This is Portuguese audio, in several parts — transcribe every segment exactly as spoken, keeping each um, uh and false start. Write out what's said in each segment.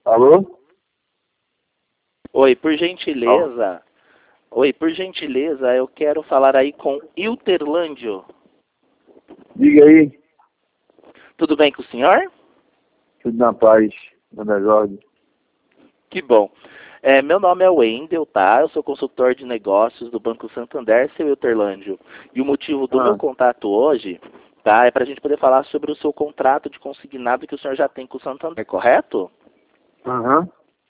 Alô? Oi, por gentileza. Oi, por gentileza, eu quero falar aí com Ilterlândio. Diga aí. Tudo bem com o senhor? Tudo na paz, na desordem. Que bom. É, meu nome é Wendel, tá? Eu sou consultor de negócios do Banco Santander, seu Ilterlândio. E o motivo do Ah. meu contato hoje, tá, é para a gente poder falar sobre o seu contrato de consignado que o senhor já tem com o Santander, correto? Aham.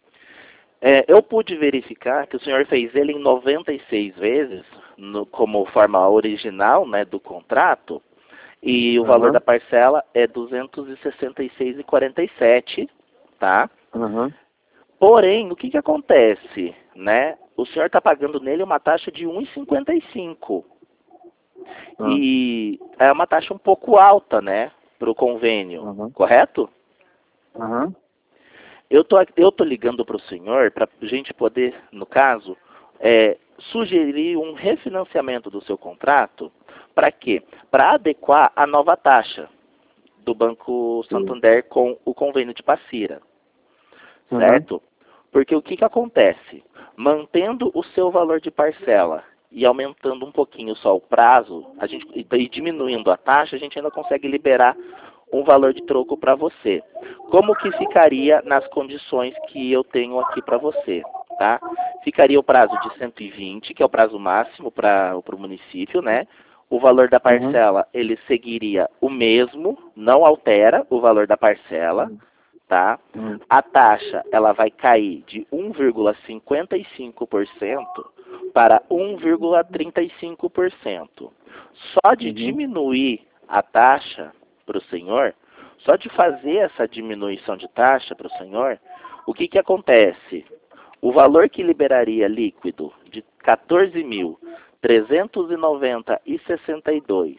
É, eu pude verificar que o senhor fez ele em noventa e seis vezes, no, como forma original, né, do contrato, e o Aham. valor da parcela é duzentos e sessenta e seis reais e quarenta e sete centavos, tá? Aham. Porém, o que que acontece, né? O senhor está pagando nele uma taxa de um real e cinquenta e cinco centavos. Ah. E é uma taxa um pouco alta, né, para o convênio, Aham. correto? Aham. Eu tô, eu tô ligando para o senhor para a gente poder, no caso, é, sugerir um refinanciamento do seu contrato. Para quê? Para adequar a nova taxa do Banco Sim. Santander com o convênio de Passira, Aham. certo? Porque o que, que acontece? Mantendo o seu valor de parcela e aumentando um pouquinho só o prazo, a gente, e diminuindo a taxa, a gente ainda consegue liberar um valor de troco para você. Como que ficaria nas condições que eu tenho aqui para você, tá? Ficaria o prazo de cento e vinte, que é o prazo máximo para o município, né? O valor da Aham. parcela, ele seguiria o mesmo, não altera o valor da parcela, tá? Aham. A taxa, ela vai cair de um vírgula cinquenta e cinco por cento para um vírgula trinta e cinco por cento. Só de Uhum. diminuir a taxa para o senhor, só de fazer essa diminuição de taxa para o senhor, o que que acontece? O valor que liberaria líquido de quatorze mil trezentos e noventa e sessenta e dois,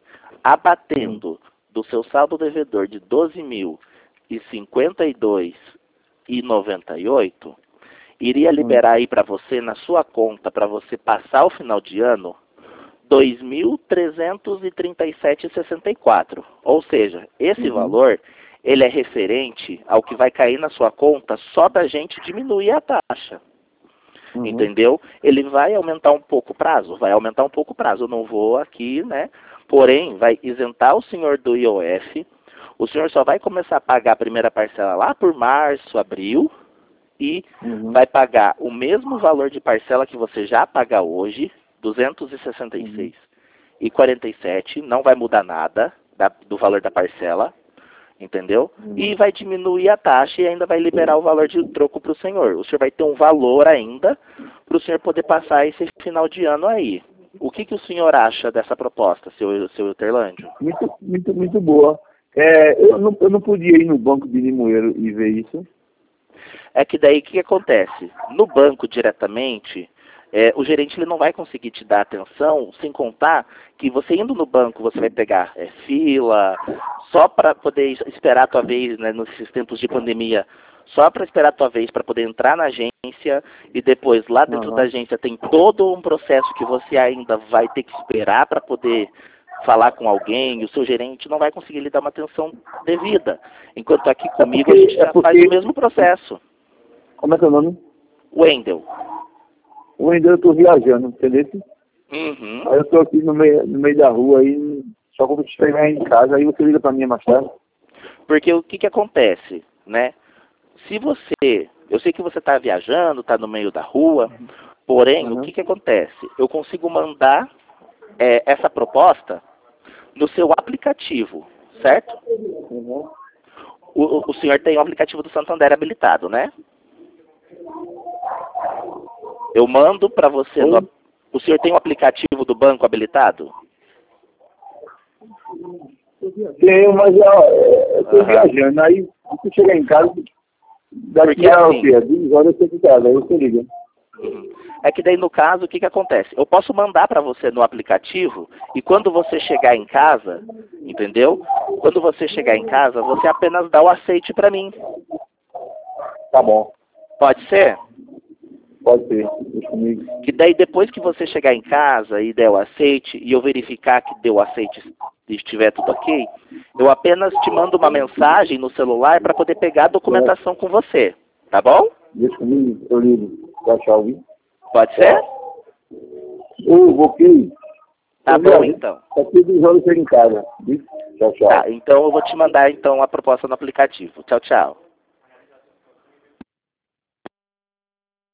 Uhum. abatendo do seu saldo devedor de doze mil e cinquenta e dois e noventa e oito, iria Uhum. liberar aí para você na sua conta para você passar o final de ano dois mil trezentos e trinta e sete reais e sessenta e quatro. Ou seja, esse Uhum. valor ele é referente ao que vai cair na sua conta só da gente diminuir a taxa. Uhum. Entendeu? Ele vai aumentar um pouco o prazo? Vai aumentar um pouco o prazo. Eu não vou aqui, né? Porém, vai isentar o senhor do I O F. O senhor só vai começar a pagar a primeira parcela lá por março, abril, e Uhum. vai pagar o mesmo valor de parcela que você já paga hoje, duzentos e sessenta e seis reais e quarenta e sete centavos, não vai mudar nada da- do valor da parcela, entendeu? Uhum. E vai diminuir a taxa e ainda vai liberar o valor de troco para o senhor. O senhor vai ter um valor ainda para o senhor poder passar esse final de ano aí. O que, que o senhor acha dessa proposta, seu, seu Ilterlândio? Muito, muito, muito boa. É, eu, não, eu não podia ir no banco de Limoeiro e ver isso. É que daí o que acontece? No banco diretamente, é, o gerente ele não vai conseguir te dar atenção, sem contar que você indo no banco, você vai pegar é, fila, só para poder esperar a tua vez, né, nesses tempos de pandemia, só para esperar a tua vez para poder entrar na agência, e depois lá dentro da Aham. agência tem todo um processo que você ainda vai ter que esperar para poder falar com alguém, e o seu gerente não vai conseguir lhe dar uma atenção devida. Enquanto aqui É comigo a porque, gente é já faz o porque, mesmo processo. como é que é o nome? Wendel. O ainda eu tô viajando, entendeu? Uhum. Aí eu tô aqui no meio, no meio da rua aí, só quando eu chegar em casa, aí você liga pra mim mais tarde. Porque o que que acontece, né? Se você, eu sei que você está viajando, está no meio da rua, porém, o Uhum. que que acontece? Eu consigo mandar é, essa proposta no seu aplicativo, certo? Uhum. O, o, o senhor tem o aplicativo do Santander habilitado, né? Eu mando para você no, Oi? ap- o senhor tem o aplicativo do banco habilitado? Tenho, mas ó, é, eu tô Aham. viajando, aí se eu chegar em casa, Porque daqui a o assim, quê? duas horas eu tô em casa, aí você liga. uhum. É que daí no caso, o que que acontece? Eu posso mandar para você no aplicativo e quando você chegar em casa, entendeu? Quando você chegar em casa, você apenas dá o aceite para mim. Tá bom, Pode ser? pode ser, deixa comigo. Que daí depois que você chegar em casa e der o aceite e eu verificar que deu o aceite e estiver tudo ok, eu apenas te mando uma mensagem no celular para poder pegar a Certo, documentação com você. Tá bom? Deixa comigo, eu ligo. Tchau, tchau, viu? Pode ser? Ô, ok. Tá Ô, bom, Léo, então. tá tudo jogando em casa. Viu? Tchau, tchau. Tá, então eu vou te mandar então a proposta no aplicativo. Tchau, tchau.